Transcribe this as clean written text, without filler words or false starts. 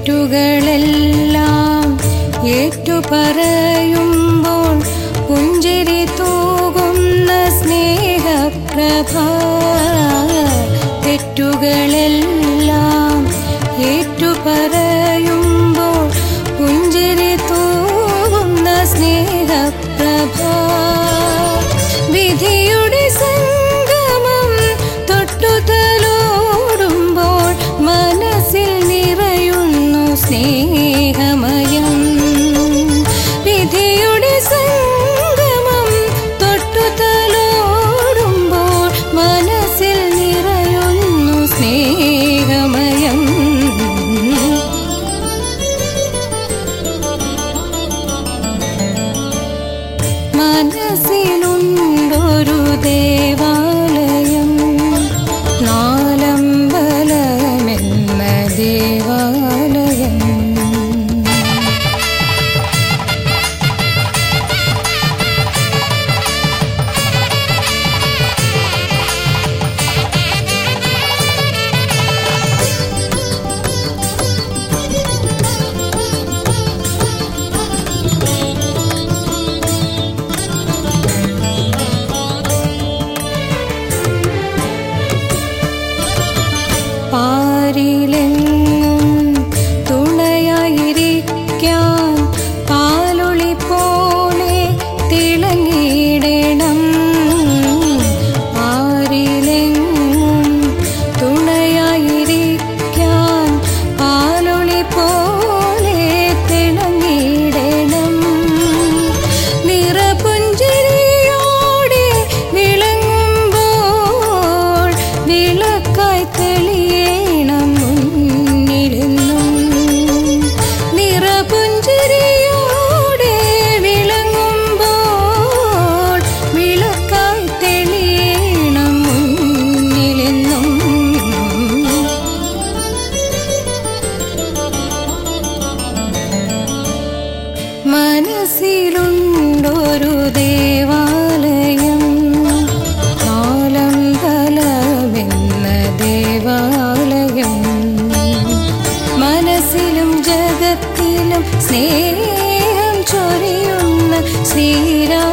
തെറ്റുകളെല്ലാം ഏറ്റുപറയുമ്പോൾ പുഞ്ചിരി തൂകുന്ന സ്നേഹപ്രഭ. തെറ്റുകളെല്ലാം ഏറ്റുപറയുമ്പോൾ പുഞ്ചിരി തൂകുന്ന സ്നേഹപ്രഭ. വിധിയുടെ സംഗമം തൊട്ടുതലോടുമ്പോൾ മനസ്സിൽ നിറയുന്നു സ്നേഹമയം. വിധിയുടെ സംഗമം തൊട്ടുതലോടുമ്പോൾ മനസ്സിൽ നിറയുന്നു സ്നേഹമയം. മനസ്സിലുണ്ടൊരു ദേവാലയം, നാലമ്പലമെന്ന ദേവാലയം. പാരിലെങ്ങും തുണയായിരിക്കാൻ പാലൊളി പോലെ തിളങ്ങിയിടണം. പാരിലെങ്ങും തുണയായിരിക്കാൻ പാലൊളി പോലെ തിളങ്ങിയിടണം. നിറപുഞ്ചിരിയോടെ വിളങ്ങുമ്പോൾ വിളക്കായി തെളിയണം മുന്നിലെന്നും. നിറപുഞ്ചിരിയോടെ വിളങ്ങുമ്പോൾ വിളക്കായി തെളിയണം മുന്നിലെന്നും. മനസ്സിലുണ്ടൊരു ദേവാലയം, നാലമ്പലമെന്ന ദേവാലയം. മനസ്സിലും ജഗത്തിലും സ്നേഹം ചൊരിയുന്ന ശ്രീരാ